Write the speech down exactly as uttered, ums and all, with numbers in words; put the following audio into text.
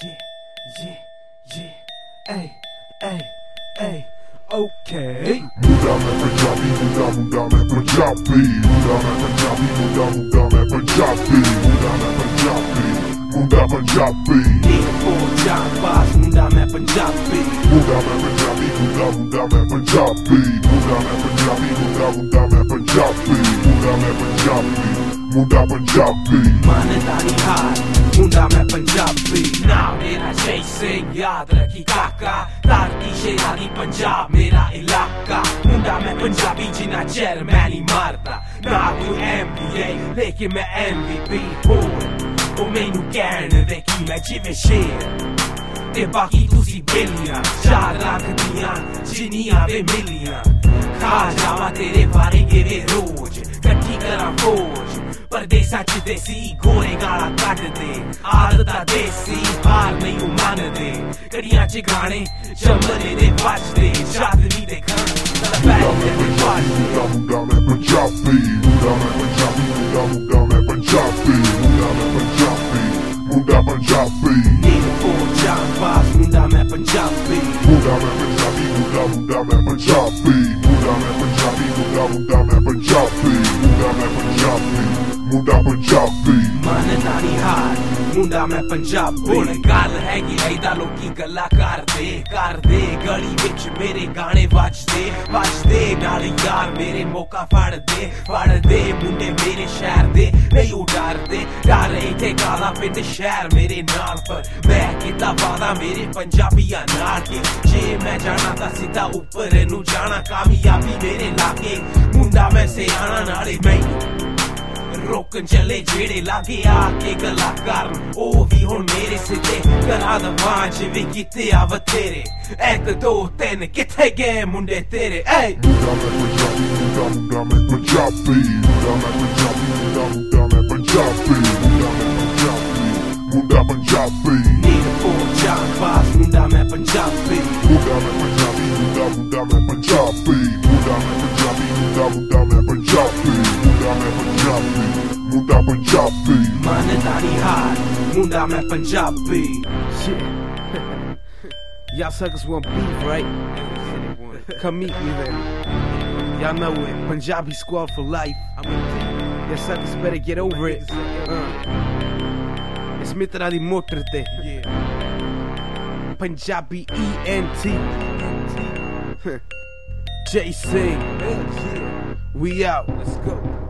yeah, yeah, yeah, hey, hey, hey, okay. Muda मैं पंजाबी, मुदा मुदा मैं पंजाबी, मुदा मैं पंजाबी, मुदा मुदा मैं पंजाबी, मुदा मैं पंजाबी, मुदा Punjabi. Need a full time boss, मुदा मैं पंजाबी. मुदा मैं पंजाबी, मुदा मुदा मैं पंजाबी, मुदा मैं पंजाबी, मुदा मुदा मैं पंजाबी, मुदा मैं पंजाबी, मुदा पंजाबी. मानता नहीं हार, मुदा मैं पंजाबी. नाम मेरा जय सिंह, याद रखी काका. तारकी शेरानी पंजाब मेरा इलाका. मुंडा मैं पंजाबी जिन्ना चेर मैं नहीं मारता. ना कोई एम बी ए लेकिन मैं एम वी पी हूँ. ਉਹ ਮੈਨੂੰ ਕਹਿਣ ਦੇ ਕਿ ਮੈਂ ਜਿਵੇਂ ਸ਼ੇਰ ਤੇ ਬਾਕੀ ਤੁਸੀਂ ਬੇਲੀਆਂ. ਚਾਰ ਲੱਖ ਦੀਆਂ ਜਿੰਨੀਆਂ ਵੇ ਮਿਲੀਆਂ. ਖਾ ਜਾਵਾਂ ਤੇਰੇ ਬਾਰੇ ਕਿਵੇਂ ਰੋਜ਼ ਇਕੱਠੀ ਕਰਾਂ ਫੌਜ. ਪਰਦੇਸਾਂ ਚ ਦੇਸੀ ਗੋਰੇ ਗਾਲਾਂ ਕੱਢਦੇ. ਆਦਤਾਂ ਦੇਸੀ ਹਾਰ ਨਹੀਂ ਉਹ ਮੰਨਦੇ. ਕੜੀਆਂ ਚ ਗਾਣੇ ਚੰਬਲੇ ਦੇ ਵੱਜਦੇ. ਚਾਦਨੀ ਦੇ ਘਰ ਤਲਬੈਕ ਦੇ ਵੱਜਦੇ. ਮੁੰਡਾ ਮੈਂ ਪੰਜਾਬੀ, ਮੁੰਡਾ ਮੈਂ ਪੰਜਾਬੀ, ਮੁੰਡਾ ਮੁੰਡਾ ਮੈਂ ਪੰਜਾਬੀ, ਮੁੰਡਾ ਮੈਂ ਪੰਜਾਬੀ, ਮੁੰਡਾ Punjabi. Need a full time boss, ਮੁੰਡਾ ਮੈਂ ਪੰਜਾਬੀ. ਮੁੰਡਾ ਮੈਂ ਪੰਜਾਬੀ, ਮੁੰਡਾ ਮੁੰਡਾ ਮੈਂ ਪੰਜਾਬੀ, ਮੁੰਡਾ ਮੈਂ ਪੰਜਾਬੀ, ਮੁੰਡਾ ਮੁੰਡਾ ਮੈਂ ਪੰਜਾਬੀ, ਮੁੰਡਾ ਮੈਂ ਪੰਜਾਬੀ, ਮੁੰਡਾ ਪੰਜਾਬੀ. ਮੰਨਦਾ ਨਹੀਂ ਹਾਰ, ਮੁੰਡਾ ਮੈਂ ਪੰਜਾਬੀ. ਹੁਣ ਗੱਲ ਹੈਗੀ ਐਦਾਂ ਲੋਕੀ ਗੱਲਾਂ ਕਰਦੇ ਕਰਦੇ. ਗਲੀ ਵਿੱਚ ਮੇਰੇ ਗਾਣੇ ਵੱਜਦੇ ਵੱਜਦੇ. ਨਾਲ ਯਾਰ ਮੇਰੇ ਮੌਕਾ ਫੜਦੇ ਫੜਦੇ. ਮੁੰਡੇ ਮੇਰੇ ਸ਼ਹਿਰ ਦੇ ਨਹੀਂ ਉਹ ਡਰਦੇ. ਡਰ ਇੱਥੇ ਕਾਲਾ ਪਿੰਡ ਸ਼ਹਿਰ ਮੇਰੇ ਨਾਲ. ਪਰ ਮੈਂ ਕੀਤਾ ਵਾਦਾ ਮੇਰੇ ਪੰਜਾਬੀਆਂ ਨਾਲ ਕਿ ਜੇ ਮੈਂ ਜਾਣਾ ਤਾਂ ਸਿੱਧਾ ਉੱਪਰ ਨੂੰ ਜਾਣਾ. ਕਾਮਯਾਬੀ ਮੇਰੇ ਲਾਗੇ ਮੁੰਡਾ ਮੈਂ ਸਿਆਣਾ. ਨਾਲੇ ਮੈਨੂੰ ਰੋਕਣ ਚਲੇ ਜਿਹੜੇ ਲਾਗੇ ਆ ਕੇ ਗੱਲਾਂ ਕਰਨ. ਉਹ ਵੀ ਹੁਣ ਮੇਰੇ ਸਿੱਧੇ ਕਰਾ ਦਵਾਂ ਜਿਵੇਂ ਕੀਤੇ ਆ ਬਥੇਰੇ. ਇੱਕ ਦੋ ਤਿੰਨ ਕਿੱਥੇ ਗਏ ਮੁੰਡੇ ਤੇਰੇ. ਏ ਮੁੰਡਾ ਮੈਂ ਪੰਜਾਬੀ, ਮੁੰਡਾ ਮੁੰਡਾ ਮੈਂ ਪੰਜਾਬੀ, ਮੁੰਡਾ ਮੈਂ ਪੰਜਾਬੀ, ਮੁੰਡਾ ਮੁੰਡਾ ਮੈਂ ਪੰਜਾਬੀ, ਮੁੰਡਾ ਮੈਂ ਪੰਜਾਬੀ, ਮੁੰਡਾ Punjabi. Need a full time boss, ਮੁੰਡਾ ਮੈਂ ਪੰਜਾਬੀ. ਮੁੰਡਾ ਮੈਂ ਪੰਜਾਬੀ, ਮੁੰਡਾ ਮੁੰਡਾ ਮੈਂ ਪੰਜਾਬੀ, ਮੁੰਡਾ ਮੈਂ ਪੰਜਾਬੀ, ਮੁੰਡਾ ਮੁੰਡਾ ਮੈਂ ਪੰਜਾਬੀ, ਮੁੰਡਾ ਮੈਂ ਪੰਜਾਬੀ, ਮੁੰਡਾ ਪੰਜਾਬੀ. ਮੰਨਦਾ ਨਹੀਂ ਹਾਰ, ਮੁੰਡਾ ਮੈਂ Punjabi. Y'all suckers want beef, right? Come meet me then. Y'all know it. Punjabi squad for life. Y'all suckers better get over it. Uh. It's Mitra di Motor te. Punjabi E N T. J C. We out. Let's go.